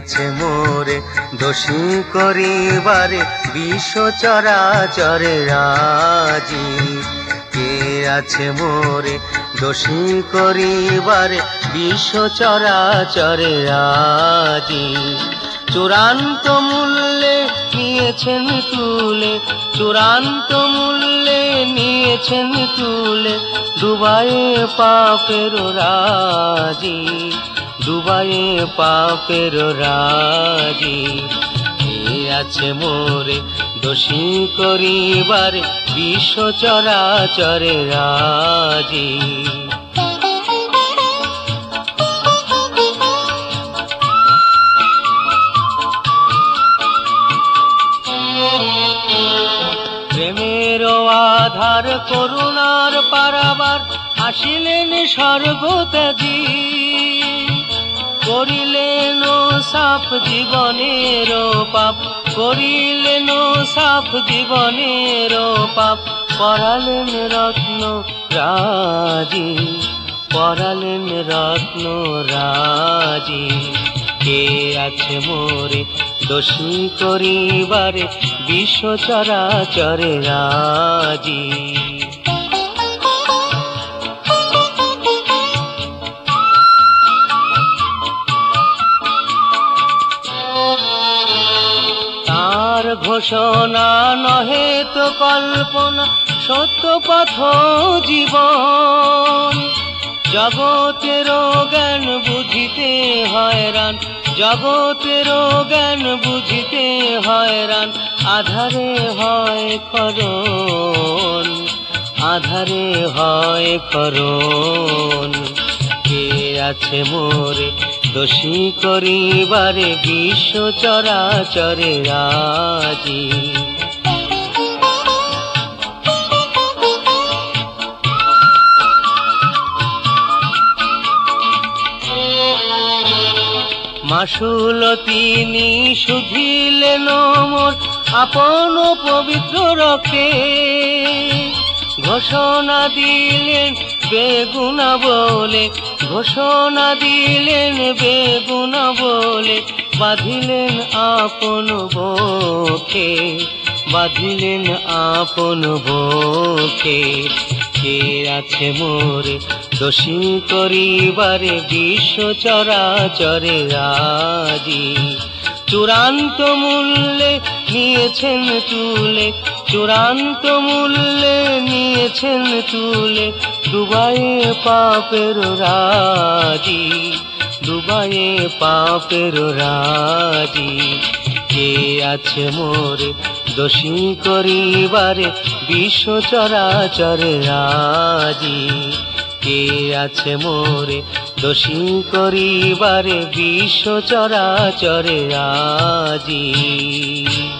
আছে মোরে দোষী করিবারে বিশ্ব চরাচরে রাজি। কে আছে মোরে দোষী করিবারে বিশ্ব চরাচরে রাজি। চূড়ান্ত মূল্যে নিয়েছেন তুলে, চূড়ান্ত মূল্যে নিয়েছেন তুলে, ডুবায়ে পাপের রাজি, ডুবায়ে পাপের রাজি। কে আছে মোরে দোষী করিবারে বিশ্ব চরাচরে রাজি। প্রেমের আধার করুণার পারাবার আসিলেন স্বর্গ ত্যাগী, করিলেন সাফ জীবনের পাপ, করিলেন সাফ জীবনের পাপ, পরালেন রত্ন রাজি, পরালেন রত্ন রাজি। কে আছে মোরে দোষী করিবারে বিশ্ব চরাচরে রাজি। তার ঘোষণা নহে তো কল্পনা, সত্য পথ জীবন। জগতের জ্ঞান বুঝিতে হয়রান, জগতের জ্ঞান বুঝিতে হয়রান, আধারে হয় করণ, আধারে হয় করণ। কে আছে মোরে দোষী করিবারে বিশ্ব চরাচরে রাজি। মাসুল তিনি শুধিলেন মোর আপন পবিত্র রক্তে, ঘোষণা দিলেন বেগুনা বলে, ঘোষণা দিলেন বেগুনা বলে, বাঁধিলেন আপন বক্ষে, বাঁধিলেন আপন বক্ষে। কে আছে মোরে দোষী করিবারে বিশ্ব চরাচরে রাজি। চূড়ান্ত মূল্যে নিয়েছেন তুলে, চূড়ান্ত মূল্যে নিয়েছেন তুলে, ডুবায়ে পাপের রাজি, ডুবায়ে পাপের রাজি। কে আছে মোরে দোষী করিবারে বিশ্ব চরাচরে রাজি। কে আছে মোরে দোষী করিবারে বিশ্ব চরাচরে রাজি।